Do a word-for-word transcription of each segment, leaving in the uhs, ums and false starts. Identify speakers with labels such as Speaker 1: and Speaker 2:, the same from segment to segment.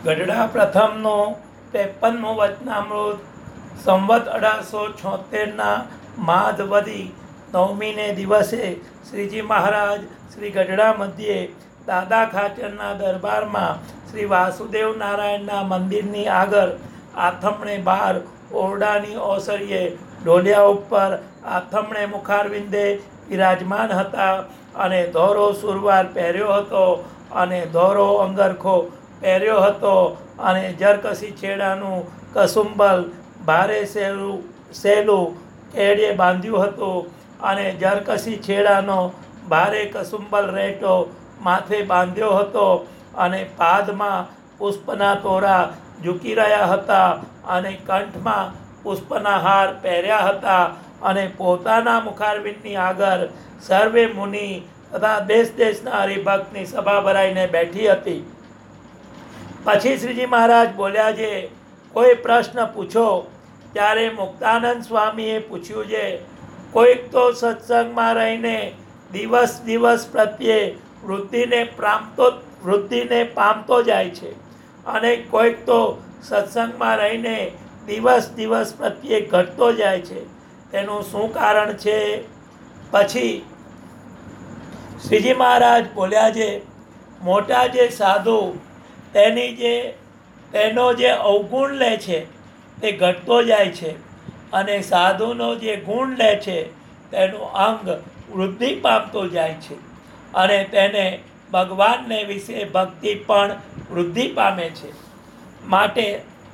Speaker 1: ગઢડા પ્રથમનો ત્રેપનમો વચનામૃત સંવત અઢારસો છોતેરના માધવદી નવમીને દિવસે શ્રીજી મહારાજ શ્રી ગઢડા મધ્યે દાદા ખાચરના દરબારમાં શ્રી વાસુદેવ નારાયણના મંદિરની આગળ આથમણે બાર ઓરડાની ઓસરીએ ઢોલિયા ઉપર આથમણે મુખારવિંદે વિરાજમાન હતા અને ધોરો સુરવાર પહેર્યો હતો અને ધોરો અંગરખો પહેર્યો હતો અને જરકસી છેડાનું કસુંબલ ભારે સહેલું સહેલું કેડીએ બાંધ્યું હતું અને જરકસી છેડાનો ભારે કસુંબલ રેટો માથે બાંધ્યો હતો અને પાદમાં પુષ્પના તોરા ઝૂકી રહ્યા હતા અને કંઠમાં પુષ્પના હાર પહેર્યા હતા અને પોતાના મુખારવિંદની આગળ સર્વે મુનિ તથા દેશ દેશના હરિભક્તની સભા ભરાઈને બેઠી હતી. પછી શ્રીજી મહારાજ બોલ્યા છે, કોઈ પ્રશ્ન પૂછો. ત્યારે મુક્તાનંદ સ્વામીએ પૂછ્યું છે, કોઈક તો સત્સંગમાં રહીને દિવસ દિવસ પ્રત્યે વૃદ્ધિને પામતો વૃદ્ધિને પામતો જાય છે અને કોઈક તો સત્સંગમાં રહીને દિવસ દિવસ પ્રત્યે ઘટતો જાય છે, તેનું શું કારણ છે? પછી શ્રીજી મહારાજ બોલ્યા છે, મોટા જે સાધુ તેની જે તેનો જે અવગુણ લે છે તે ઘટતો જાય છે અને સાધુનો જે ગુણ લે છે તેનું અંગ વૃદ્ધિ પામતો જાય છે અને તેને ભગવાનને વિશે ભક્તિ પણ વૃદ્ધિ પામે છે. માટે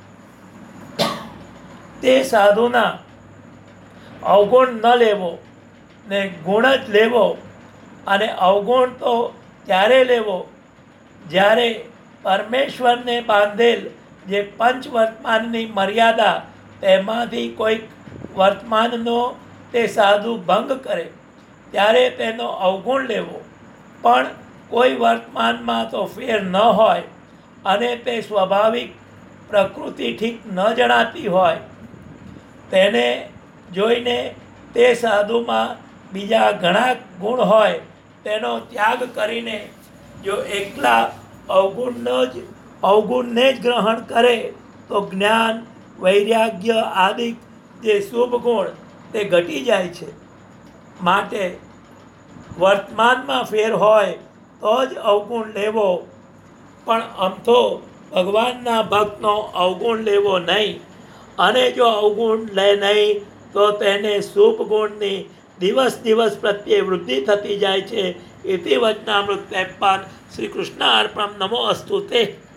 Speaker 1: તે સાધુના અવગુણ ન લેવો ને ગુણ જ લેવો. અને અવગુણ તો ત્યારે લેવો જ્યારે પરમેશ્વરને બાંધેલ જે પંચ વર્તમાનની મર્યાદા તેમાંથી કોઈક વર્તમાનનો તે સાધુ ભંગ કરે ત્યારે તેનો અવગુણ લેવો. પણ કોઈ વર્તમાનમાં તો ફેર ન હોય અને તે સ્વાભાવિક પ્રકૃતિ ઠીક ન જણાતી હોય તેને જોઈને તે સાધુમાં બીજા ઘણા ગુણ હોય તેનો ત્યાગ કરીને જો એકલા અવગુણનો જ અવગુણને જ ગ્રહણ કરે તો જ્ઞાન વૈરાગ્ય આદિ જે શુભ ગુણ તે ઘટી જાય છે. માટે વર્તમાનમાં ફેર હોય તો જ અવગુણ લેવો, પણ અમથો ભગવાનના ભક્તનો અવગુણ લેવો નહીં. અને જો અવગુણ લે નહીં તો તેને શુભ ગુણની દિવસ દિવસ પ્રત્યે વૃદ્ધિ થતી જાય છે. ઇતિ વચનામૃત ત્રેપન. શ્રી કૃષ્ણ અર્પણમ. નમો અસ્તુ તે.